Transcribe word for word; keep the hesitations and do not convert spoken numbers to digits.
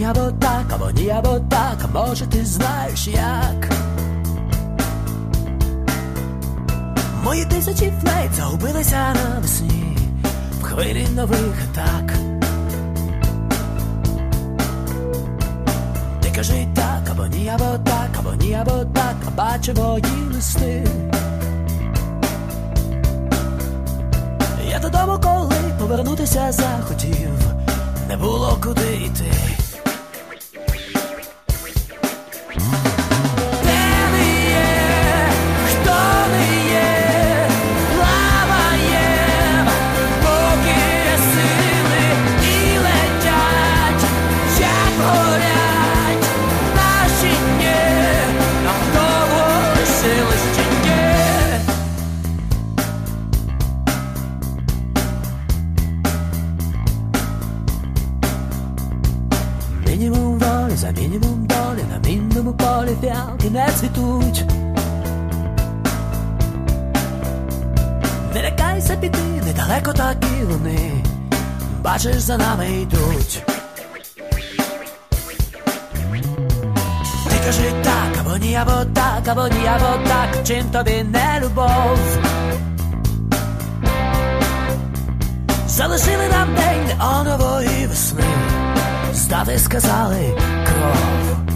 або так, або ні, або так, а може ти знаєш як. Мої тисячі флейт загубилися навесні в хвилі нових атак. Ти кажи так, або ні, або так, або ні, або так, а бачу мої листи. Я додому, коли повернутися захотів, не було куди йти. Мінімум волі за мінімум долі, на мінному полі фіалки не цвітуть. Не лякайся піти, недалеко такі вони, бачиш, за нами йдуть. Ти кажи так, або ні, або так, або ні, або так, чим тобі не любов. Залишили нам день неонової весни, здати сказали кров.